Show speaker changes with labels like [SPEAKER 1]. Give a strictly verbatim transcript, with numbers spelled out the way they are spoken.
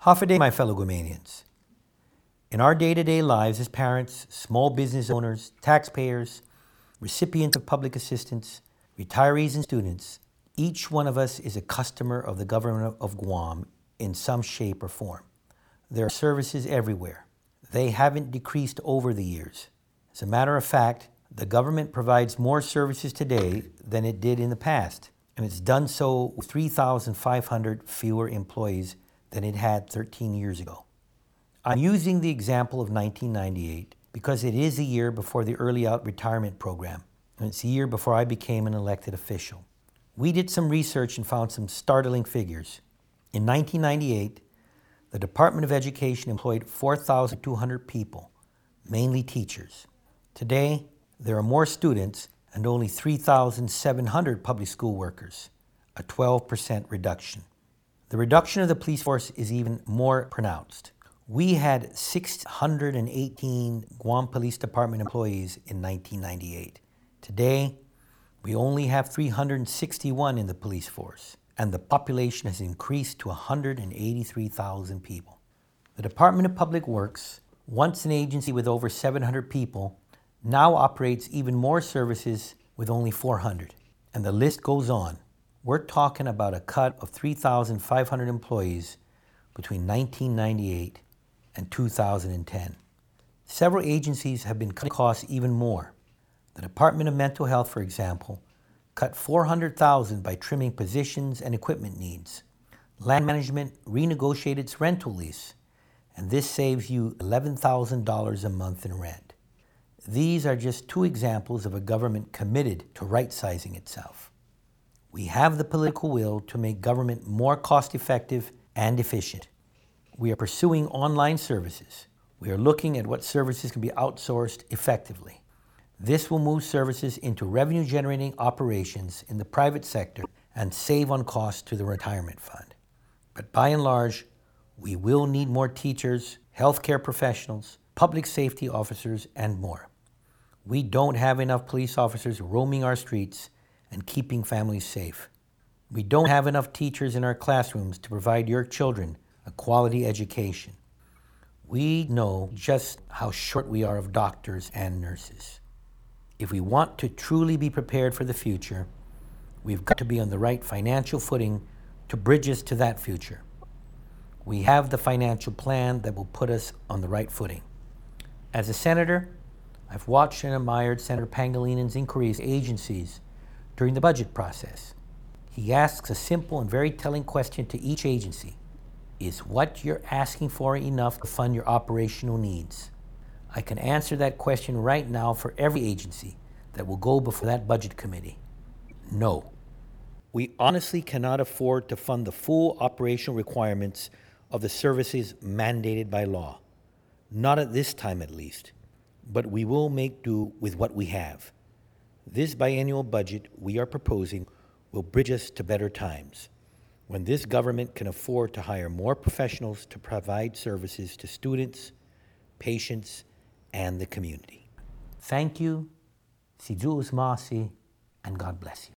[SPEAKER 1] Hafaday, my fellow Guamanians. In our day-to-day lives as parents, small business owners, taxpayers, recipients of public assistance, retirees and students, each one of us is a customer of the government of Guam in some shape or form. There are services everywhere. They haven't decreased over the years. As a matter of fact, the government provides more services today than it did in the past, and it's done so with three thousand five hundred fewer employees than it had thirteen years ago. I'm using the example of nineteen ninety-eight because it is a year before the early out retirement program, and it's a year before I became an elected official. We did some research and found some startling figures. In nineteen ninety-eight, the Department of Education employed four thousand two hundred people, mainly teachers. Today, there are more students and only three thousand seven hundred public school workers, a twelve percent reduction. The reduction of the police force is even more pronounced. We had six hundred eighteen Guam Police Department employees in nineteen ninety-eight. Today, we only have three hundred sixty-one in the police force, and the population has increased to one hundred eighty-three thousand people. The Department of Public Works, once an agency with over seven hundred people, now operates even more services with only four hundred, and the list goes on. We're talking about a cut of three thousand five hundred employees between nineteen ninety-eight and two thousand ten. Several agencies have been cutting costs even more. The Department of Mental Health, for example, cut four hundred thousand by trimming positions and equipment needs. Land Management renegotiated its rental lease, and this saves you eleven thousand dollars a month in rent. These are just two examples of a government committed to right-sizing itself. We have the political will to make government more cost-effective and efficient. We are pursuing online services. We are looking at what services can be outsourced effectively. This will move services into revenue-generating operations in the private sector and save on costs to the retirement fund. But by and large, we will need more teachers, healthcare professionals, public safety officers, and more. We don't have enough police officers roaming our streets and keeping families safe. We don't have enough teachers in our classrooms to provide your children a quality education. We know just how short we are of doctors and nurses. If we want to truly be prepared for the future, we've got to be on the right financial footing to bridge us to that future. We have the financial plan that will put us on the right footing. As a senator, I've watched and admired Senator Pangalinan's inquiries to agencies during the budget process. He asks a simple and very telling question to each agency. Is what you're asking for enough to fund your operational needs? I can answer that question right now for every agency that will go before that budget committee. No. We honestly cannot afford to fund the full operational requirements of the services mandated by law. Not at this time, at least. But we will make do with what we have. This biennial budget we are proposing will bridge us to better times, when this government can afford to hire more professionals to provide services to students, patients, and the community. Thank you, si Diyos masi, and God bless you.